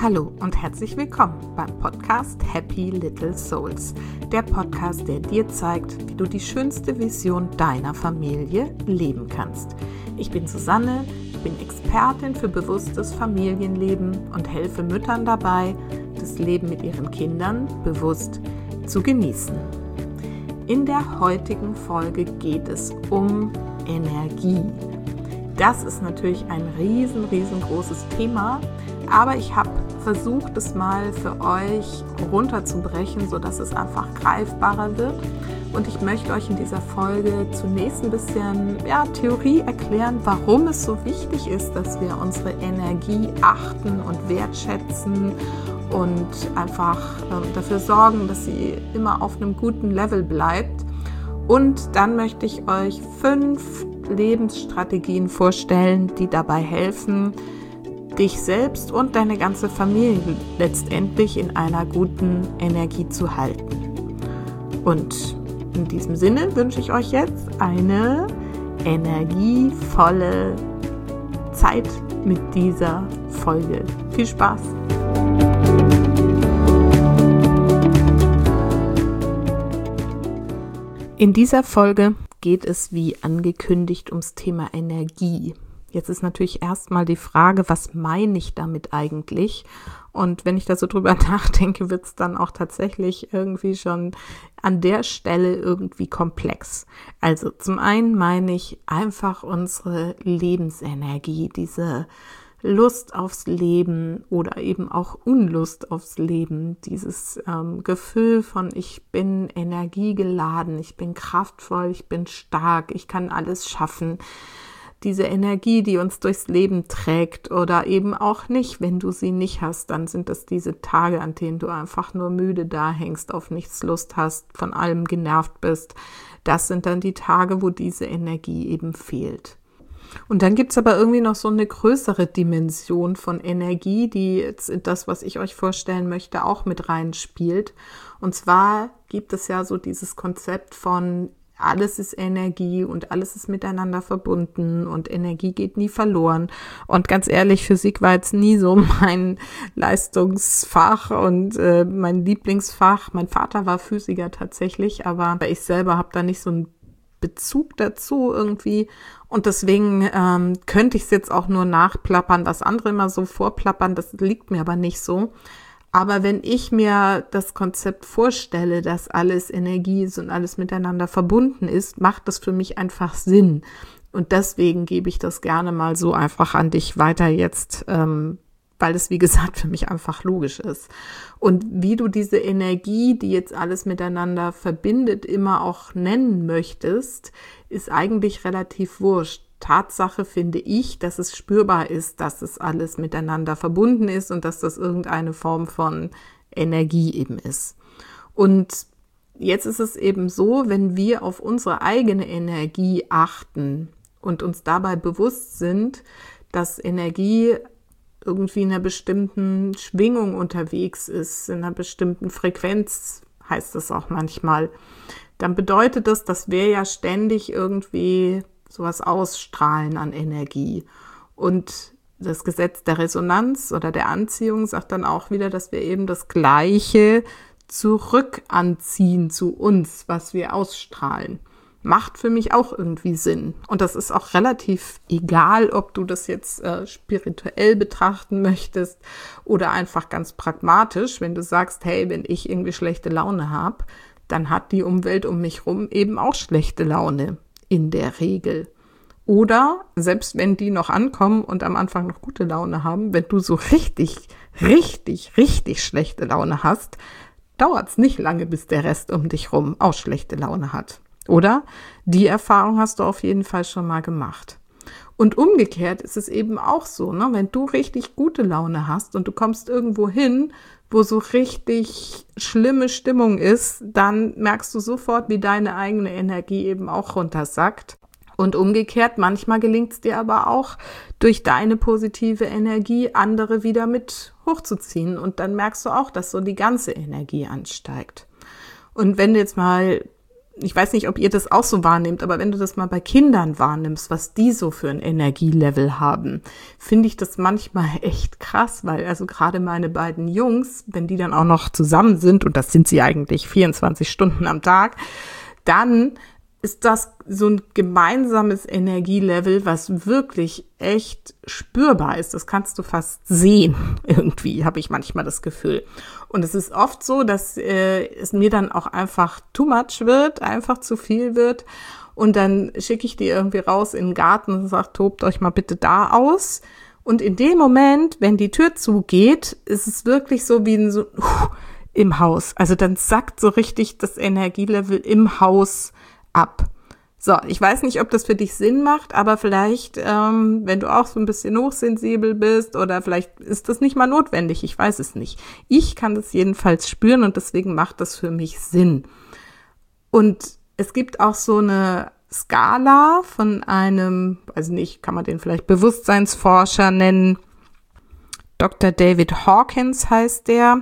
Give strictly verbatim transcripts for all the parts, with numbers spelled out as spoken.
Hallo und herzlich willkommen beim Podcast Happy Little Souls. Der Podcast, der dir zeigt, wie du die schönste Vision deiner Familie leben kannst. Ich bin Susanne, ich bin Expertin für bewusstes Familienleben und helfe Müttern dabei, das Leben mit ihren Kindern bewusst zu genießen. In der heutigen Folge geht es um Energie. Das ist natürlich ein riesen, riesengroßes Thema, aber ich habe versucht, es mal für euch runterzubrechen, sodass es einfach greifbarer wird. Und ich möchte euch in dieser Folge zunächst ein bisschen ja, Theorie erklären, warum es so wichtig ist, dass wir unsere Energie achten und wertschätzen und einfach äh, dafür sorgen, dass sie immer auf einem guten Level bleibt. Und dann möchte ich euch fünf Lebensstrategien vorstellen, die dabei helfen, dich selbst und deine ganze Familie letztendlich in einer guten Energie zu halten. Und in diesem Sinne wünsche ich euch jetzt eine energievolle Zeit mit dieser Folge. Viel Spaß! In dieser Folge geht es wie angekündigt ums Thema Energie. Jetzt ist natürlich erstmal die Frage, was meine ich damit eigentlich? Und wenn ich da so drüber nachdenke, wird es dann auch tatsächlich irgendwie schon an der Stelle irgendwie komplex. Also zum einen meine ich einfach unsere Lebensenergie, diese Lust aufs Leben oder eben auch Unlust aufs Leben, dieses ähm, Gefühl von ich bin energiegeladen, ich bin kraftvoll, ich bin stark, ich kann alles schaffen. Diese Energie, die uns durchs Leben trägt oder eben auch nicht, wenn du sie nicht hast, dann sind das diese Tage, an denen du einfach nur müde dahängst, auf nichts Lust hast, von allem genervt bist. Das sind dann die Tage, wo diese Energie eben fehlt. Und dann gibt's aber irgendwie noch so eine größere Dimension von Energie, die jetzt in das, was ich euch vorstellen möchte, auch mit reinspielt. Und zwar gibt es ja so dieses Konzept von alles ist Energie und alles ist miteinander verbunden und Energie geht nie verloren. Und ganz ehrlich, Physik war jetzt nie so mein Leistungsfach und äh, mein Lieblingsfach. Mein Vater war Physiker tatsächlich, aber ich selber habe da nicht so einen Bezug dazu irgendwie. Und deswegen ähm, könnte ich es jetzt auch nur nachplappern, was andere immer so vorplappern. Das liegt mir aber nicht so. Aber wenn ich mir das Konzept vorstelle, dass alles Energie ist und alles miteinander verbunden ist, macht das für mich einfach Sinn. Und deswegen gebe ich das gerne mal so einfach an dich weiter jetzt, ähm, weil es, wie gesagt, für mich einfach logisch ist. Und wie du diese Energie, die jetzt alles miteinander verbindet, immer auch nennen möchtest, ist eigentlich relativ wurscht. Tatsache finde ich, dass es spürbar ist, dass es alles miteinander verbunden ist und dass das irgendeine Form von Energie eben ist. Und jetzt ist es eben so, wenn wir auf unsere eigene Energie achten und uns dabei bewusst sind, dass Energie irgendwie in einer bestimmten Schwingung unterwegs ist, in einer bestimmten Frequenz, heißt es auch manchmal, dann bedeutet das, dass wir ja ständig irgendwie sowas ausstrahlen an Energie. Und das Gesetz der Resonanz oder der Anziehung sagt dann auch wieder, dass wir eben das Gleiche zurück anziehen zu uns, was wir ausstrahlen. Macht für mich auch irgendwie Sinn. Und das ist auch relativ egal, ob du das jetzt äh, spirituell betrachten möchtest oder einfach ganz pragmatisch. Wenn du sagst, hey, wenn ich irgendwie schlechte Laune habe, dann hat die Umwelt um mich rum eben auch schlechte Laune. In der Regel. Oder, selbst wenn die noch ankommen und am Anfang noch gute Laune haben, wenn du so richtig, richtig, richtig schlechte Laune hast, dauert es nicht lange, bis der Rest um dich rum auch schlechte Laune hat. Oder? Die Erfahrung hast du auf jeden Fall schon mal gemacht. Und umgekehrt ist es eben auch so, ne? Wenn du richtig gute Laune hast und du kommst irgendwo hin, wo so richtig schlimme Stimmung ist, dann merkst du sofort, wie deine eigene Energie eben auch runtersackt. Und umgekehrt, manchmal gelingt es dir aber auch, durch deine positive Energie andere wieder mit hochzuziehen. Und dann merkst du auch, dass so die ganze Energie ansteigt. Und wenn du jetzt mal ich weiß nicht, ob ihr das auch so wahrnehmt, aber wenn du das mal bei Kindern wahrnimmst, was die so für ein Energielevel haben, finde ich das manchmal echt krass, weil also gerade meine beiden Jungs, wenn die dann auch noch zusammen sind, und das sind sie eigentlich vierundzwanzig Stunden am Tag, dann ist das so ein gemeinsames Energielevel, was wirklich echt spürbar ist. Das kannst du fast sehen, irgendwie, habe ich manchmal das Gefühl. Und es ist oft so, dass äh, es mir dann auch einfach too much wird, einfach zu viel wird. Und dann schicke ich die irgendwie raus in den Garten und sage, tobt euch mal bitte da aus. Und in dem Moment, wenn die Tür zugeht, ist es wirklich so wie ein so uh, im Haus. Also dann sackt so richtig das Energielevel im Haus ab. So, ich weiß nicht, ob das für dich Sinn macht, aber vielleicht, ähm, wenn du auch so ein bisschen hochsensibel bist oder vielleicht ist das nicht mal notwendig, ich weiß es nicht. Ich kann das jedenfalls spüren und deswegen macht das für mich Sinn. Und es gibt auch so eine Skala von einem, weiß nicht, kann man den vielleicht Bewusstseinsforscher nennen, Doktor David Hawkins heißt der.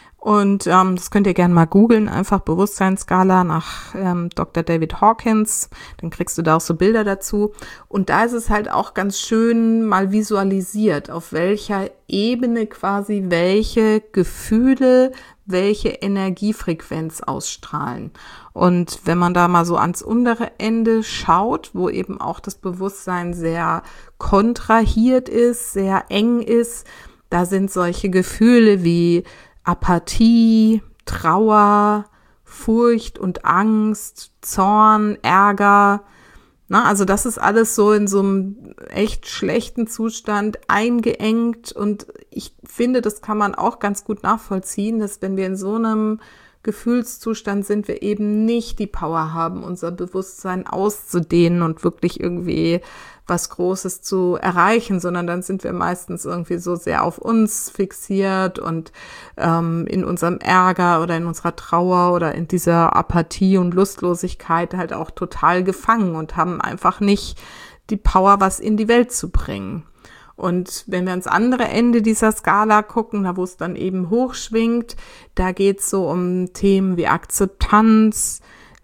Und ähm, das könnt ihr gerne mal googeln, einfach Bewusstseinsskala nach ähm, Doktor David Hawkins, dann kriegst du da auch so Bilder dazu. Und da ist es halt auch ganz schön mal visualisiert, auf welcher Ebene quasi welche Gefühle, welche Energiefrequenz ausstrahlen. Und wenn man da mal so ans untere Ende schaut, wo eben auch das Bewusstsein sehr kontrahiert ist, sehr eng ist, da sind solche Gefühle wie Apathie, Trauer, Furcht und Angst, Zorn, Ärger. Na, also das ist alles so in so einem echt schlechten Zustand eingeengt. Und ich finde, das kann man auch ganz gut nachvollziehen, dass wenn wir in so einem Gefühlszustand sind, wir eben nicht die Power haben, unser Bewusstsein auszudehnen und wirklich irgendwie was Großes zu erreichen, sondern dann sind wir meistens irgendwie so sehr auf uns fixiert und ähm, in unserem Ärger oder in unserer Trauer oder in dieser Apathie und Lustlosigkeit halt auch total gefangen und haben einfach nicht die Power, was in die Welt zu bringen. Und wenn wir ans andere Ende dieser Skala gucken, da wo es dann eben hochschwingt, da geht es so um Themen wie Akzeptanz,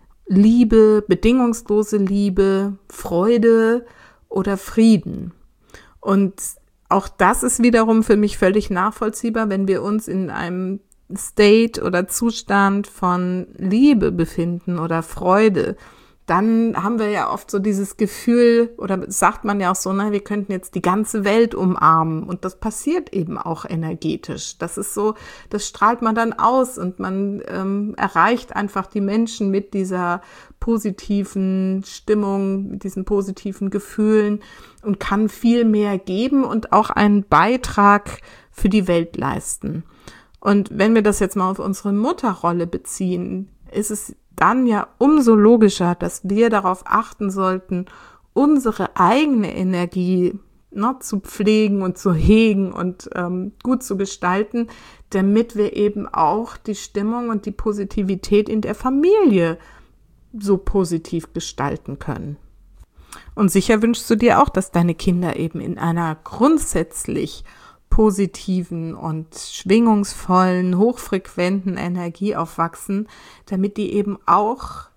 Liebe, bedingungslose Liebe, Freude oder Frieden. Und auch das ist wiederum für mich völlig nachvollziehbar, wenn wir uns in einem State oder Zustand von Liebe befinden oder Freude. Dann haben wir ja oft so dieses Gefühl, oder sagt man ja auch so, na, wir könnten jetzt die ganze Welt umarmen. Und das passiert eben auch energetisch. Das ist so, das strahlt man dann aus und man ähm, erreicht einfach die Menschen mit dieser positiven Stimmung, mit diesen positiven Gefühlen und kann viel mehr geben und auch einen Beitrag für die Welt leisten. Und wenn wir das jetzt mal auf unsere Mutterrolle beziehen, ist es dann ja umso logischer, dass wir darauf achten sollten, unsere eigene Energie ne, zu pflegen und zu hegen und ähm, gut zu gestalten, damit wir eben auch die Stimmung und die Positivität in der Familie so positiv gestalten können. Und sicher wünschst du dir auch, dass deine Kinder eben in einer grundsätzlich positiven und schwingungsvollen, hochfrequenten Energie aufwachsen, damit die eben auch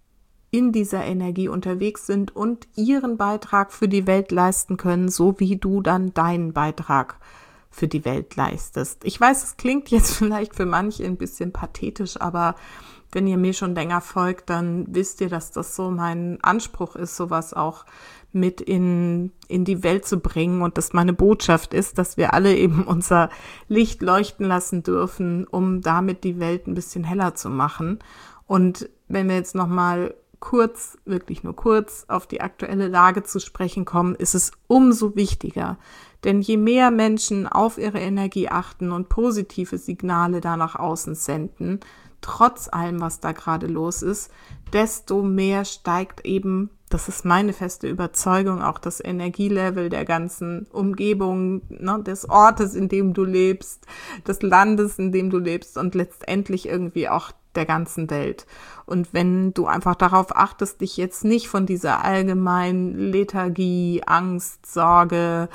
in dieser Energie unterwegs sind und ihren Beitrag für die Welt leisten können, so wie du dann deinen Beitrag für die Welt leistest. Ich weiß, es klingt jetzt vielleicht für manche ein bisschen pathetisch, aber wenn ihr mir schon länger folgt, dann wisst ihr, dass das so mein Anspruch ist, sowas auch mit in, in die Welt zu bringen und dass meine Botschaft ist, dass wir alle eben unser Licht leuchten lassen dürfen, um damit die Welt ein bisschen heller zu machen. Und wenn wir jetzt nochmal kurz, wirklich nur kurz auf die aktuelle Lage zu sprechen kommen, ist es umso wichtiger. Denn je mehr Menschen auf ihre Energie achten und positive Signale da nach außen senden, trotz allem, was da gerade los ist, desto mehr steigt eben, das ist meine feste Überzeugung, auch das Energielevel der ganzen Umgebung, ne, des Ortes, in dem du lebst, des Landes, in dem du lebst und letztendlich irgendwie auch der ganzen Welt. Und wenn du einfach darauf achtest, dich jetzt nicht von dieser allgemeinen Lethargie, Angst, Sorge,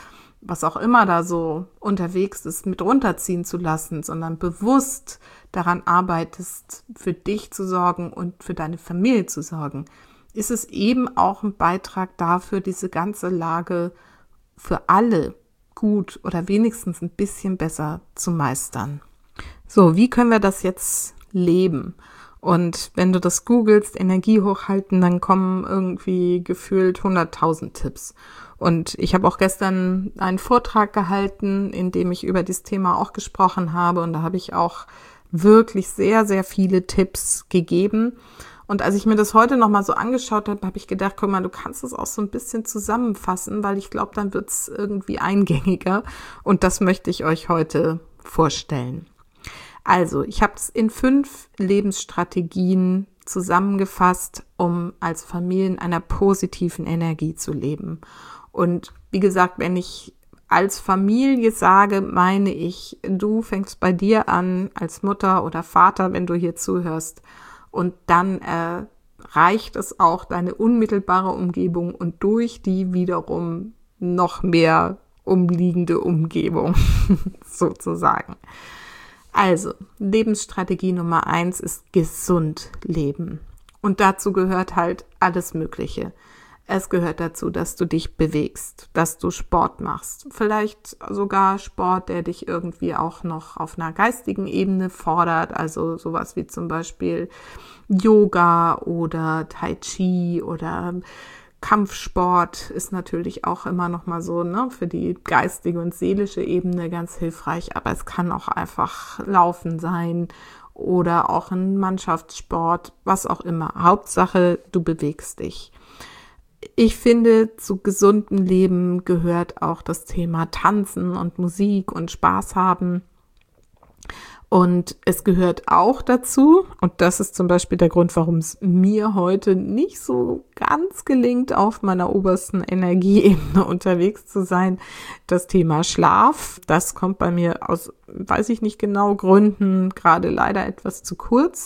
was auch immer da so unterwegs ist, mit runterziehen zu lassen, sondern bewusst daran arbeitest, für dich zu sorgen und für deine Familie zu sorgen, ist es eben auch ein Beitrag dafür, diese ganze Lage für alle gut oder wenigstens ein bisschen besser zu meistern. So, wie können wir das jetzt leben? Und wenn du das googelst, Energie hochhalten, dann kommen irgendwie gefühlt hunderttausend Tipps. Und ich habe auch gestern einen Vortrag gehalten, in dem ich über dieses Thema auch gesprochen habe. Und da habe ich auch wirklich sehr, sehr viele Tipps gegeben. Und als ich mir das heute nochmal so angeschaut habe, habe ich gedacht, guck mal, du kannst das auch so ein bisschen zusammenfassen, weil ich glaube, dann wird es irgendwie eingängiger. Und das möchte ich euch heute vorstellen. Also, ich habe es in fünf Lebensstrategien zusammengefasst, um als Familie in einer positiven Energie zu leben. Und wie gesagt, wenn ich als Familie sage, meine ich, du fängst bei dir an, als Mutter oder Vater, wenn du hier zuhörst. Und dann äh, reicht es auch deine unmittelbare Umgebung und durch die wiederum noch mehr umliegende Umgebung sozusagen. Also, Lebensstrategie Nummer eins ist gesund leben. Und dazu gehört halt alles Mögliche. Es gehört dazu, dass du dich bewegst, dass du Sport machst. Vielleicht sogar Sport, der dich irgendwie auch noch auf einer geistigen Ebene fordert. Also sowas wie zum Beispiel Yoga oder Tai Chi oder Kampfsport ist natürlich auch immer noch mal so, ne, für die geistige und seelische Ebene ganz hilfreich, aber es kann auch einfach Laufen sein oder auch ein Mannschaftssport, was auch immer. Hauptsache, du bewegst dich. Ich finde, zu gesundem Leben gehört auch das Thema Tanzen und Musik und Spaß haben. Und es gehört auch dazu, und das ist zum Beispiel der Grund, warum es mir heute nicht so ganz gelingt, auf meiner obersten Energieebene unterwegs zu sein, das Thema Schlaf. Das kommt bei mir aus, weiß ich nicht genau, Gründen gerade leider etwas zu kurz.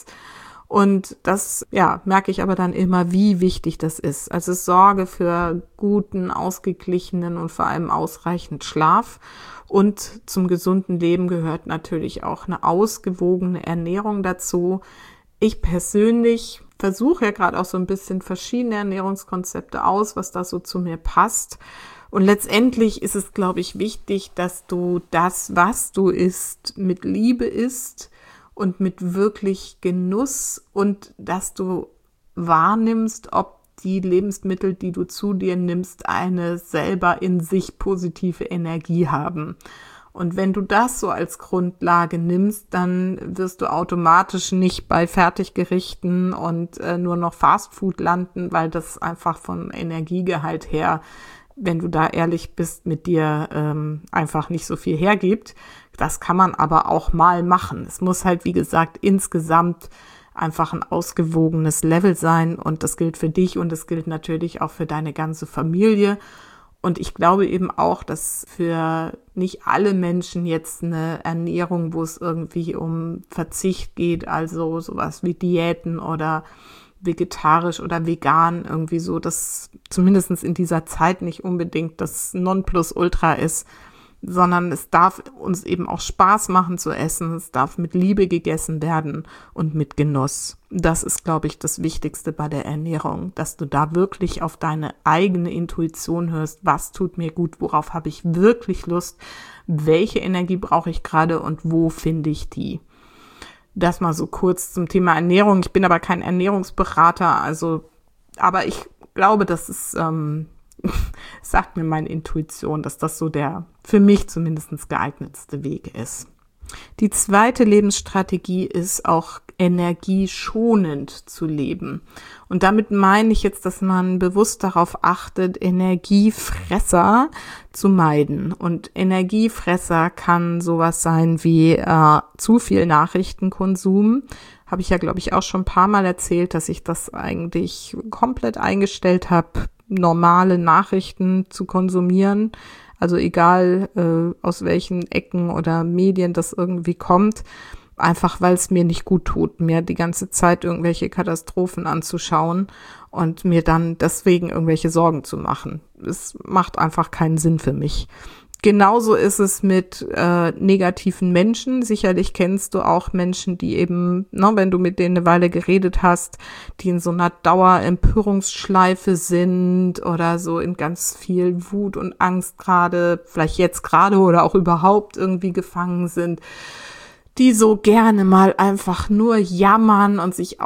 Und das, ja, merke ich aber dann immer, wie wichtig das ist. Also Sorge für guten, ausgeglichenen und vor allem ausreichend Schlaf. Und zum gesunden Leben gehört natürlich auch eine ausgewogene Ernährung dazu. Ich persönlich versuche ja gerade auch so ein bisschen verschiedene Ernährungskonzepte aus, was da so zu mir passt. Und letztendlich ist es, glaube ich, wichtig, dass du das, was du isst, mit Liebe isst und mit wirklich Genuss und dass du wahrnimmst, ob die Lebensmittel, die du zu dir nimmst, eine selber in sich positive Energie haben. Und wenn du das so als Grundlage nimmst, dann wirst du automatisch nicht bei Fertiggerichten und äh, nur noch Fastfood landen, weil das einfach vom Energiegehalt her, wenn du da ehrlich bist, mit dir ähm, einfach nicht so viel hergibt. Das kann man aber auch mal machen. Es muss halt, wie gesagt, insgesamt einfach ein ausgewogenes Level sein und das gilt für dich und das gilt natürlich auch für deine ganze Familie. Und ich glaube eben auch, dass für nicht alle Menschen jetzt eine Ernährung, wo es irgendwie um Verzicht geht, also sowas wie Diäten oder vegetarisch oder vegan irgendwie so, dass zumindest in dieser Zeit nicht unbedingt das Nonplusultra ist, sondern es darf uns eben auch Spaß machen zu essen, es darf mit Liebe gegessen werden und mit Genuss. Das ist, glaube ich, das Wichtigste bei der Ernährung, dass du da wirklich auf deine eigene Intuition hörst, was tut mir gut, worauf habe ich wirklich Lust, welche Energie brauche ich gerade und wo finde ich die. Das mal so kurz zum Thema Ernährung. Ich bin aber kein Ernährungsberater, also, aber ich glaube, das ist, ähm, sagt mir meine Intuition, dass das so der für mich zumindest geeignetste Weg ist. Die zweite Lebensstrategie ist auch energieschonend zu leben. Und damit meine ich jetzt, dass man bewusst darauf achtet, Energiefresser zu meiden. Und Energiefresser kann sowas sein wie äh, zu viel Nachrichtenkonsum. Habe ich ja, glaube ich, auch schon ein paar Mal erzählt, dass ich das eigentlich komplett eingestellt habe, normale Nachrichten zu konsumieren. Also egal, äh, aus welchen Ecken oder Medien das irgendwie kommt, einfach weil es mir nicht gut tut, mir die ganze Zeit irgendwelche Katastrophen anzuschauen und mir dann deswegen irgendwelche Sorgen zu machen. Es macht einfach keinen Sinn für mich. Genauso ist es mit äh, negativen Menschen. Sicherlich kennst du auch Menschen, die eben, ne, wenn du mit denen eine Weile geredet hast, die in so einer Dauerempörungsschleife sind oder so in ganz viel Wut und Angst gerade, vielleicht jetzt gerade oder auch überhaupt irgendwie gefangen sind, die so gerne mal einfach nur jammern und sich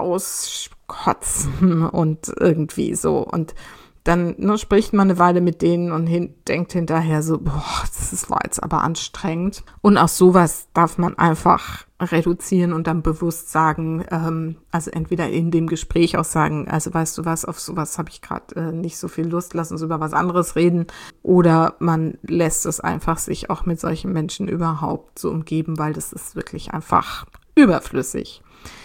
auskotzen und irgendwie so. Und dann ne, spricht man eine Weile mit denen und hin, denkt hinterher so, boah, das war jetzt aber anstrengend. Und auch sowas darf man einfach reduzieren und dann bewusst sagen, ähm, also entweder in dem Gespräch auch sagen, also weißt du was, auf sowas habe ich gerade äh, nicht so viel Lust, lass uns über was anderes reden. Oder man lässt es einfach sich auch mit solchen Menschen überhaupt so umgeben, weil das ist wirklich einfach überflüssig.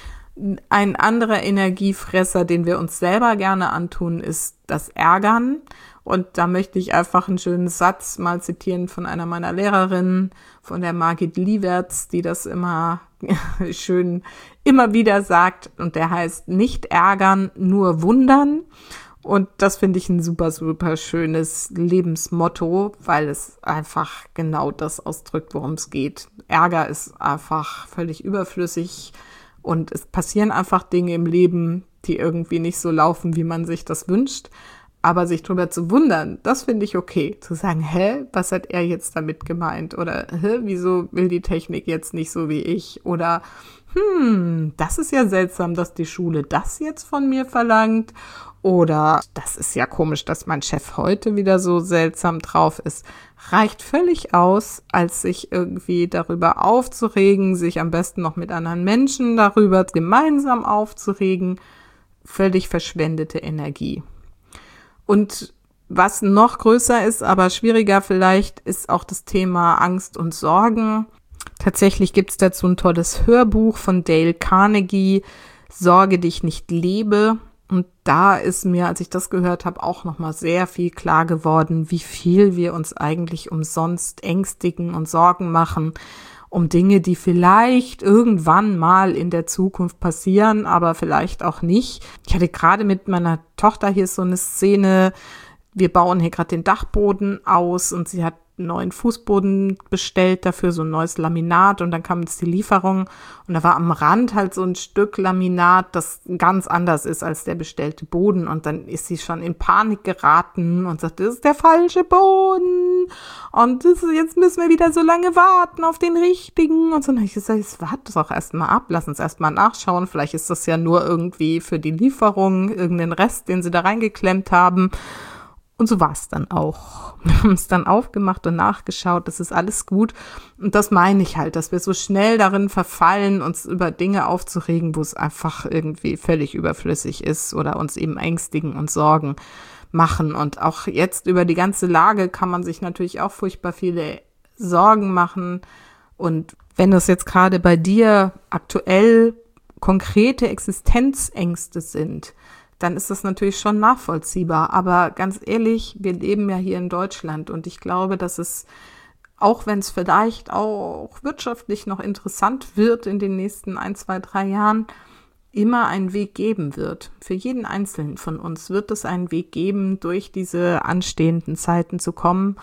Ein anderer Energiefresser, den wir uns selber gerne antun, ist das Ärgern. Und da möchte ich einfach einen schönen Satz mal zitieren von einer meiner Lehrerinnen, von der Margit Liewerts, die das immer schön immer wieder sagt. Und der heißt, nicht ärgern, nur wundern. Und das finde ich ein super, super schönes Lebensmotto, weil es einfach genau das ausdrückt, worum es geht. Ärger ist einfach völlig überflüssig. Und es passieren einfach Dinge im Leben, die irgendwie nicht so laufen, wie man sich das wünscht. Aber sich drüber zu wundern, das finde ich okay. Zu sagen, hä, was hat er jetzt damit gemeint? Oder, hä, wieso will die Technik jetzt nicht so wie ich? Oder, hm, das ist ja seltsam, dass die Schule das jetzt von mir verlangt. Oder, das ist ja komisch, dass mein Chef heute wieder so seltsam drauf ist. Reicht völlig aus, als sich irgendwie darüber aufzuregen, sich am besten noch mit anderen Menschen darüber gemeinsam aufzuregen. Völlig verschwendete Energie. Und was noch größer ist, aber schwieriger vielleicht, ist auch das Thema Angst und Sorgen. Tatsächlich gibt es dazu ein tolles Hörbuch von Dale Carnegie, Sorge dich nicht, lebe. Und da ist mir, als ich das gehört habe, auch nochmal sehr viel klar geworden, wie viel wir uns eigentlich umsonst ängstigen und Sorgen machen um Dinge, die vielleicht irgendwann mal in der Zukunft passieren, aber vielleicht auch nicht. Ich hatte gerade mit meiner Tochter hier so eine Szene, wir bauen hier gerade den Dachboden aus und sie hat einen neuen Fußboden bestellt dafür, so ein neues Laminat, und dann kam jetzt die Lieferung und da war am Rand halt so ein Stück Laminat, das ganz anders ist als der bestellte Boden, und dann ist sie schon in Panik geraten und sagt, das ist der falsche Boden und das ist, jetzt müssen wir wieder so lange warten auf den richtigen, und so. Und dann habe ich gesagt, jetzt warte doch erstmal ab, lass uns erstmal nachschauen, vielleicht ist das ja nur irgendwie für die Lieferung, irgendein Rest, den sie da reingeklemmt haben. Und so war es dann auch. Wir haben es dann aufgemacht und nachgeschaut, das ist alles gut. Und das meine ich halt, dass wir so schnell darin verfallen, uns über Dinge aufzuregen, wo es einfach irgendwie völlig überflüssig ist oder uns eben ängstigen und Sorgen machen. Und auch jetzt über die ganze Lage kann man sich natürlich auch furchtbar viele Sorgen machen. Und wenn das jetzt gerade bei dir aktuell konkrete Existenzängste sind, dann ist das natürlich schon nachvollziehbar. Aber ganz ehrlich, wir leben ja hier in Deutschland und ich glaube, dass es, auch wenn es vielleicht auch wirtschaftlich noch interessant wird in den nächsten ein, zwei, drei Jahren, immer einen Weg geben wird. Für jeden Einzelnen von uns wird es einen Weg geben, durch diese anstehenden Zeiten zu kommen,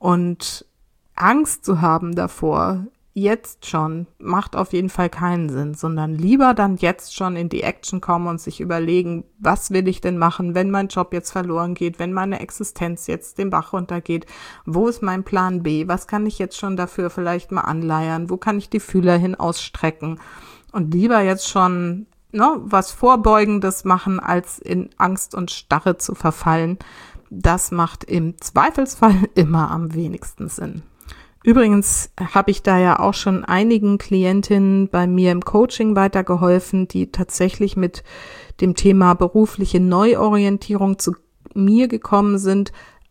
und Angst zu haben davor, jetzt schon, macht auf jeden Fall keinen Sinn, sondern lieber dann jetzt schon in die Action kommen und sich überlegen, was will ich denn machen, wenn mein Job jetzt verloren geht, wenn meine Existenz jetzt den Bach runtergeht, wo ist mein Plan B, was kann ich jetzt schon dafür vielleicht mal anleiern, wo kann ich die Fühler hin ausstrecken, und lieber jetzt schon ne, was Vorbeugendes machen, als in Angst und Starre zu verfallen. Das macht im Zweifelsfall immer am wenigsten Sinn. Übrigens habe ich da ja auch schon einigen Klientinnen bei mir im Coaching weitergeholfen, die tatsächlich mit dem Thema berufliche Neuorientierung zu mir gekommen sind,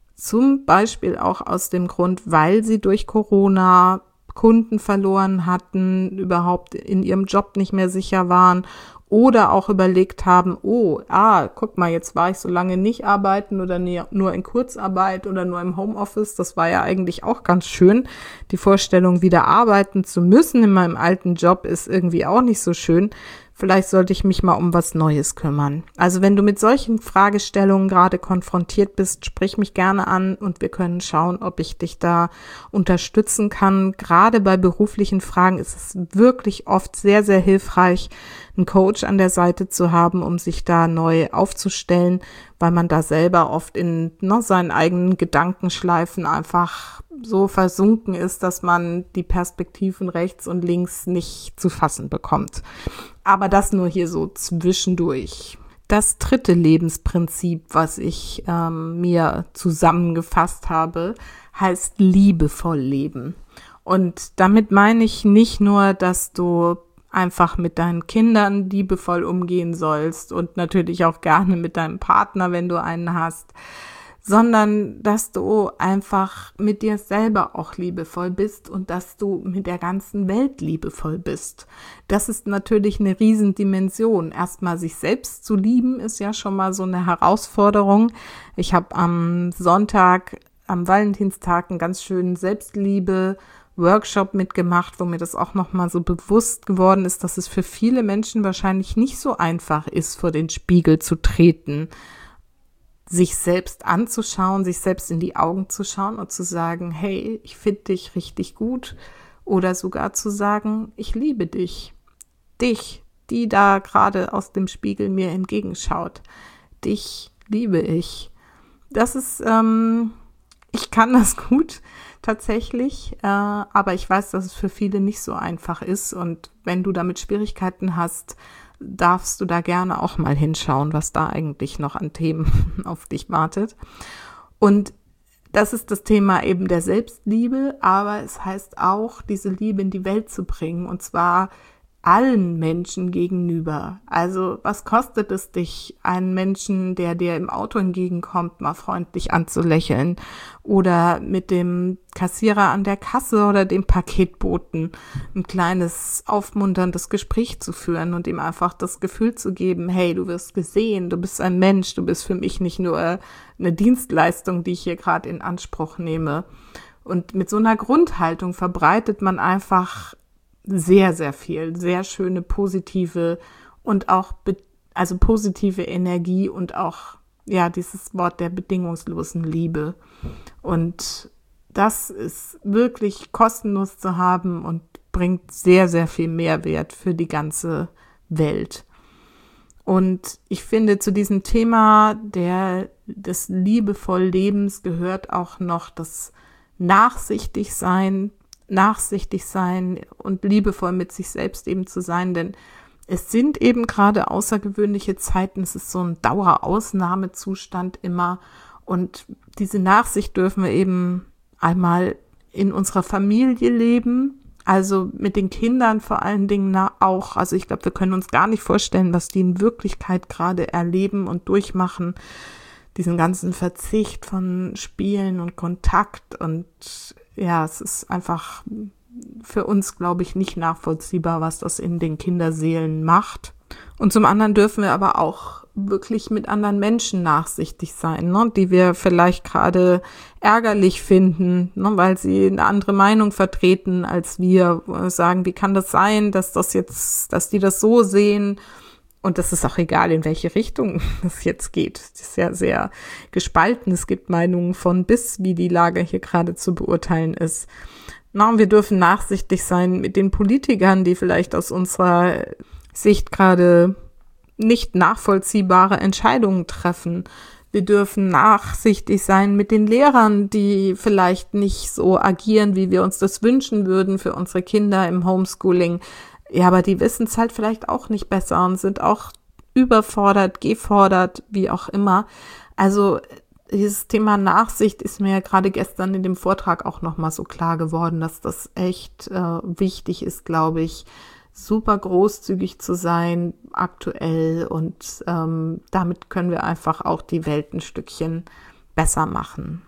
zum Beispiel auch aus dem Grund, weil sie durch Corona Kunden verloren hatten, überhaupt in ihrem Job nicht mehr sicher waren oder auch überlegt haben, oh, ah, guck mal, jetzt war ich so lange nicht arbeiten oder nur in Kurzarbeit oder nur im Homeoffice. Das war ja eigentlich auch ganz schön. Die Vorstellung, wieder arbeiten zu müssen in meinem alten Job, ist irgendwie auch nicht so schön. vielleicht sollte ich mich mal um was Neues kümmern. Also wenn du mit solchen Fragestellungen gerade konfrontiert bist, sprich mich gerne an und wir können schauen, ob ich dich da unterstützen kann. Gerade bei beruflichen Fragen ist es wirklich oft sehr, sehr hilfreich, einen Coach an der Seite zu haben, um sich da neu aufzustellen, weil man da selber oft in ne, seinen eigenen Gedankenschleifen einfach so versunken ist, dass man die Perspektiven rechts und links nicht zu fassen bekommt. Aber das nur hier so zwischendurch. Das dritte Lebensprinzip, was ich ähm, mir zusammengefasst habe, heißt liebevoll leben. Und damit meine ich nicht nur, dass du einfach mit deinen Kindern liebevoll umgehen sollst und natürlich auch gerne mit deinem Partner, wenn du einen hast, sondern dass du einfach mit dir selber auch liebevoll bist und dass du mit der ganzen Welt liebevoll bist. Das ist natürlich eine Riesendimension. Erstmal sich selbst zu lieben ist ja schon mal so eine Herausforderung. Ich habe am Sonntag, am Valentinstag einen ganz schönen Selbstliebe-Workshop mitgemacht, wo mir das auch nochmal so bewusst geworden ist, dass es für viele Menschen wahrscheinlich nicht so einfach ist, vor den Spiegel zu treten, sich selbst anzuschauen, sich selbst in die Augen zu schauen und zu sagen, hey, ich finde dich richtig gut, oder sogar zu sagen, ich liebe dich, dich, die da gerade aus dem Spiegel mir entgegenschaut, dich liebe ich. Das ist, ähm, ich kann das gut tatsächlich, äh, aber ich weiß, dass es für viele nicht so einfach ist, und wenn du damit Schwierigkeiten hast, darfst du da gerne auch mal hinschauen, was da eigentlich noch an Themen auf dich wartet. Und das ist das Thema eben der Selbstliebe, aber es heißt auch, diese Liebe in die Welt zu bringen, und zwar allen Menschen gegenüber. Also was kostet es dich, einen Menschen, der dir im Auto entgegenkommt, mal freundlich anzulächeln oder mit dem Kassierer an der Kasse oder dem Paketboten ein kleines aufmunterndes Gespräch zu führen und ihm einfach das Gefühl zu geben, hey, du wirst gesehen, du bist ein Mensch, du bist für mich nicht nur eine Dienstleistung, die ich hier gerade in Anspruch nehme. Und mit so einer Grundhaltung verbreitet man einfach sehr, sehr viel, sehr schöne, positive und auch, be- also positive Energie und auch, ja, dieses Wort der bedingungslosen Liebe. Und das ist wirklich kostenlos zu haben und bringt sehr, sehr viel Mehrwert für die ganze Welt. Und ich finde, zu diesem Thema der, des liebevollen Lebens gehört auch noch das Nachsichtigsein, nachsichtig sein und liebevoll mit sich selbst eben zu sein, denn es sind eben gerade außergewöhnliche Zeiten, es ist so ein Dauerausnahmezustand immer, und diese Nachsicht dürfen wir eben einmal in unserer Familie leben, also mit den Kindern vor allen Dingen auch. Also ich glaube, wir können uns gar nicht vorstellen, was die in Wirklichkeit gerade erleben und durchmachen, diesen ganzen Verzicht von Spielen und Kontakt, und ja, es ist einfach für uns, glaube ich, nicht nachvollziehbar, was das in den Kinderseelen macht. Und zum anderen dürfen wir aber auch wirklich mit anderen Menschen nachsichtig sein, ne, die wir vielleicht gerade ärgerlich finden, ne, weil sie eine andere Meinung vertreten als wir, sagen, wie kann das sein, dass das jetzt, dass die das so sehen? Und das ist auch egal, in welche Richtung es jetzt geht. Es ist ja sehr gespalten. Es gibt Meinungen von bis, wie die Lage hier gerade zu beurteilen ist. Na, und wir dürfen nachsichtig sein mit den Politikern, die vielleicht aus unserer Sicht gerade nicht nachvollziehbare Entscheidungen treffen. Wir dürfen nachsichtig sein mit den Lehrern, die vielleicht nicht so agieren, wie wir uns das wünschen würden für unsere Kinder im Homeschooling. Ja, aber die wissen es halt vielleicht auch nicht besser und sind auch überfordert, gefordert, wie auch immer. Also dieses Thema Nachsicht ist mir ja gerade gestern in dem Vortrag auch nochmal so klar geworden, dass das echt äh, wichtig ist, glaube ich, super großzügig zu sein aktuell, und ähm, damit können wir einfach auch die Welt ein Stückchen besser machen.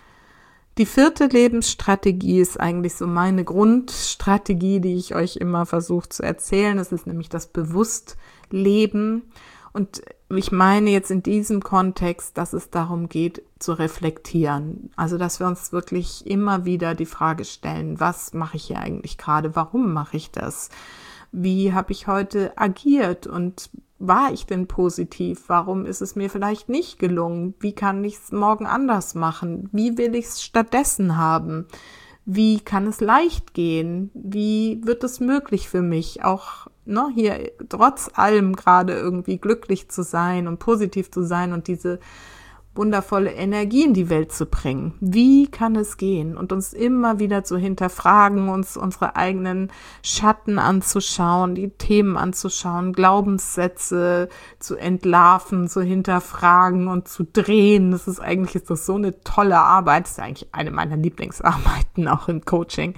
Die vierte Lebensstrategie ist eigentlich so meine Grundstrategie, die ich euch immer versuche zu erzählen. Das ist nämlich das Bewusstleben. Und ich meine jetzt in diesem Kontext, dass es darum geht, zu reflektieren. Also, dass wir uns wirklich immer wieder die Frage stellen, was mache ich hier eigentlich gerade? Warum mache ich das? Wie habe ich heute agiert und war ich denn positiv? Warum ist es mir vielleicht nicht gelungen? Wie kann ich es morgen anders machen? Wie will ich es stattdessen haben? Wie kann es leicht gehen? Wie wird es möglich für mich, auch ne, hier trotz allem gerade irgendwie glücklich zu sein und positiv zu sein und diese wundervolle Energie in die Welt zu bringen? Wie kann es gehen? Und uns immer wieder zu hinterfragen, uns unsere eigenen Schatten anzuschauen, die Themen anzuschauen, Glaubenssätze zu entlarven, zu hinterfragen und zu drehen. Das ist eigentlich ist das so eine tolle Arbeit. Das ist eigentlich eine meiner Lieblingsarbeiten, auch im Coaching.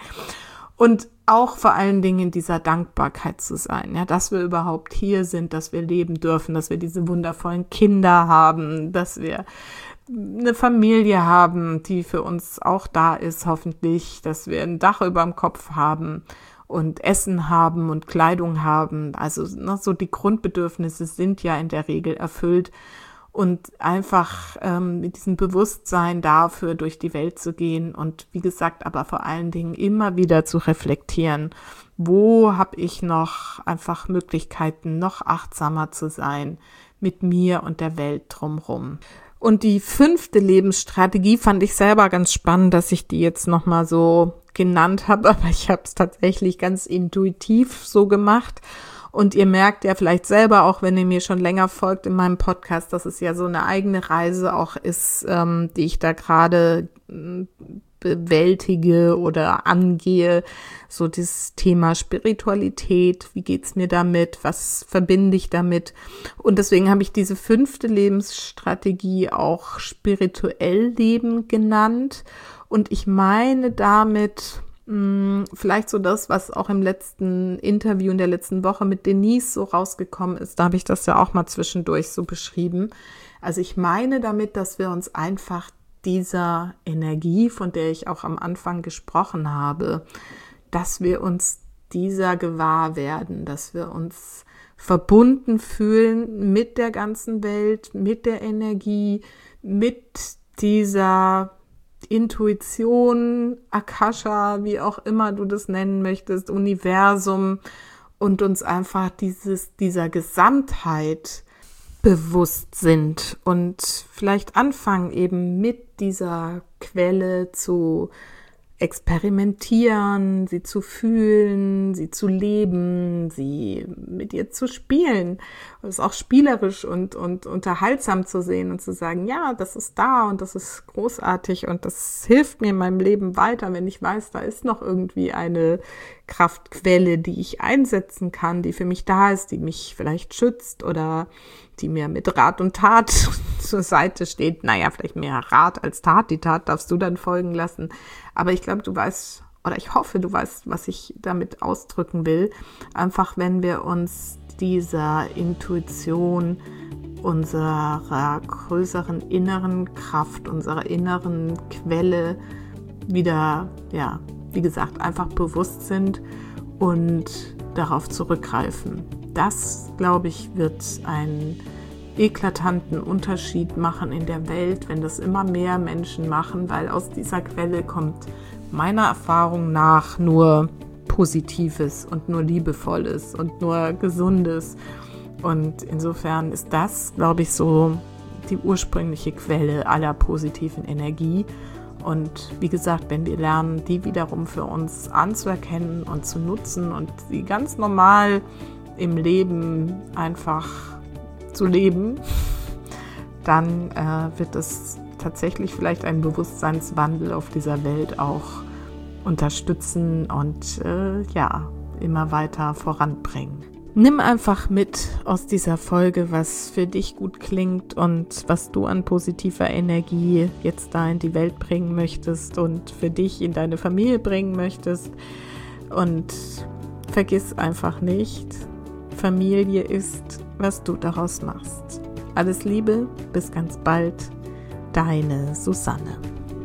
Und auch vor allen Dingen in dieser Dankbarkeit zu sein, ja, dass wir überhaupt hier sind, dass wir leben dürfen, dass wir diese wundervollen Kinder haben, dass wir eine Familie haben, die für uns auch da ist, hoffentlich, dass wir ein Dach über dem Kopf haben und Essen haben und Kleidung haben. Also ne, so die Grundbedürfnisse sind ja in der Regel erfüllt. Und einfach ähm, mit diesem Bewusstsein dafür durch die Welt zu gehen und wie gesagt, aber vor allen Dingen immer wieder zu reflektieren, wo habe ich noch einfach Möglichkeiten, noch achtsamer zu sein mit mir und der Welt drumherum. Und die fünfte Lebensstrategie fand ich selber ganz spannend, dass ich die jetzt nochmal so genannt habe, aber ich habe es tatsächlich ganz intuitiv so gemacht. Und ihr merkt ja vielleicht selber, auch wenn ihr mir schon länger folgt in meinem Podcast, dass es ja so eine eigene Reise auch ist, ähm, die ich da gerade äh, bewältige oder angehe. So das Thema Spiritualität, wie geht's mir damit, was verbinde ich damit? Und deswegen habe ich diese fünfte Lebensstrategie auch spirituell leben genannt. Und ich meine damit vielleicht so das, was auch im letzten Interview in der letzten Woche mit Denise so rausgekommen ist, da habe ich das ja auch mal zwischendurch so beschrieben. Also ich meine damit, dass wir uns einfach dieser Energie, von der ich auch am Anfang gesprochen habe, dass wir uns dieser gewahr werden, dass wir uns verbunden fühlen mit der ganzen Welt, mit der Energie, mit dieser Intuition, Akasha, wie auch immer du das nennen möchtest, Universum und uns einfach dieses, dieser Gesamtheit bewusst sind und vielleicht anfangen eben mit dieser Quelle zu experimentieren, sie zu fühlen, sie zu leben, sie mit ihr zu spielen. Und es auch spielerisch und, und unterhaltsam zu sehen und zu sagen, ja, das ist da und das ist großartig und das hilft mir in meinem Leben weiter, wenn ich weiß, da ist noch irgendwie eine Kraftquelle, die ich einsetzen kann, die für mich da ist, die mich vielleicht schützt oder die mir mit Rat und Tat zur Seite steht. Naja, vielleicht mehr Rat als Tat. Die Tat darfst du dann folgen lassen. Aber ich glaube, du weißt, oder ich hoffe, du weißt, was ich damit ausdrücken will. Einfach, wenn wir uns dieser Intuition, unserer größeren inneren Kraft, unserer inneren Quelle wieder, ja, wie gesagt, einfach bewusst sind und darauf zurückgreifen. Das, glaube ich, wird einen eklatanten Unterschied machen in der Welt, wenn das immer mehr Menschen machen, weil aus dieser Quelle kommt meiner Erfahrung nach nur Positives und nur Liebevolles und nur Gesundes. Und insofern ist das, glaube ich, so die ursprüngliche Quelle aller positiven Energie. Und wie gesagt, wenn wir lernen, die wiederum für uns anzuerkennen und zu nutzen und sie ganz normal im Leben einfach zu leben, dann äh, wird es tatsächlich vielleicht einen Bewusstseinswandel auf dieser Welt auch unterstützen und äh, ja, immer weiter voranbringen. Nimm einfach mit aus dieser Folge, was für dich gut klingt und was du an positiver Energie jetzt da in die Welt bringen möchtest und für dich in deine Familie bringen möchtest. Und vergiss einfach nicht, Familie ist, was du daraus machst. Alles Liebe, bis ganz bald, deine Susanne.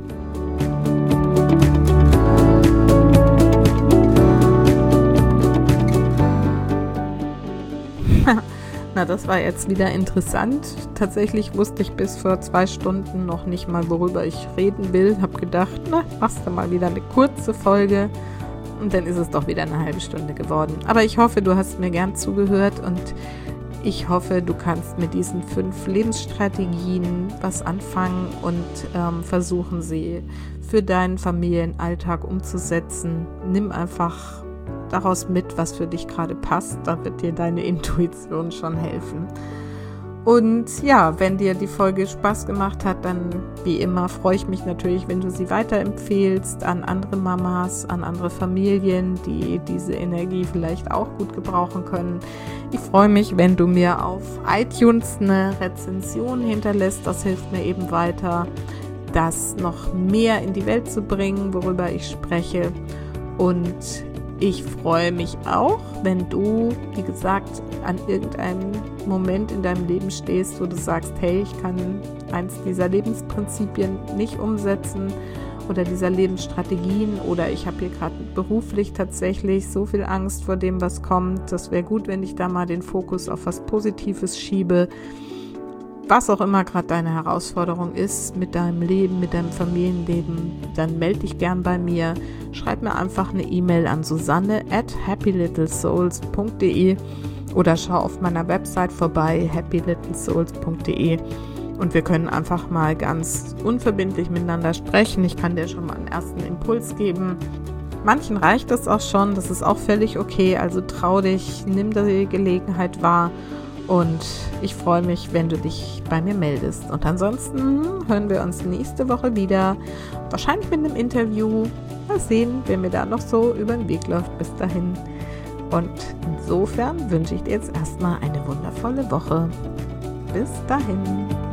Na, das war jetzt wieder interessant. Tatsächlich wusste ich bis vor zwei Stunden noch nicht mal, worüber ich reden will. Hab gedacht, na, machst du mal wieder eine kurze Folge. Und dann ist es doch wieder eine halbe Stunde geworden. Aber ich hoffe, du hast mir gern zugehört und ich hoffe, du kannst mit diesen fünf Lebensstrategien was anfangen und ähm, versuchen sie für deinen Familienalltag umzusetzen. Nimm einfach daraus mit, was für dich gerade passt. Da wird dir deine Intuition schon helfen. Und ja, wenn dir die Folge Spaß gemacht hat, dann wie immer freue ich mich natürlich, wenn du sie weiterempfehlst an andere Mamas, an andere Familien, die diese Energie vielleicht auch gut gebrauchen können. Ich freue mich, wenn du mir auf iTunes eine Rezension hinterlässt. Das hilft mir eben weiter, das noch mehr in die Welt zu bringen, worüber ich spreche. Und ich freue mich auch, wenn du, wie gesagt, an irgendeinem Moment in deinem Leben stehst, wo du sagst, hey, ich kann eins dieser Lebensprinzipien nicht umsetzen oder dieser Lebensstrategien oder ich habe hier gerade beruflich tatsächlich so viel Angst vor dem, was kommt. Das wäre gut, wenn ich da mal den Fokus auf was Positives schiebe. Was auch immer gerade deine Herausforderung ist mit deinem Leben, mit deinem Familienleben, dann melde dich gern bei mir. Schreib mir einfach eine E-Mail an susanne at happy little souls punkt de oder schau auf meiner Website vorbei, happy little souls punkt de, und wir können einfach mal ganz unverbindlich miteinander sprechen. Ich kann dir schon mal einen ersten Impuls geben. Manchen reicht das auch schon, das ist auch völlig okay, also trau dich, nimm die Gelegenheit wahr. Und ich freue mich, wenn du dich bei mir meldest. Und ansonsten hören wir uns nächste Woche wieder. Wahrscheinlich mit einem Interview. Mal sehen, wer mir da noch so über den Weg läuft bis dahin. Und insofern wünsche ich dir jetzt erstmal eine wundervolle Woche. Bis dahin.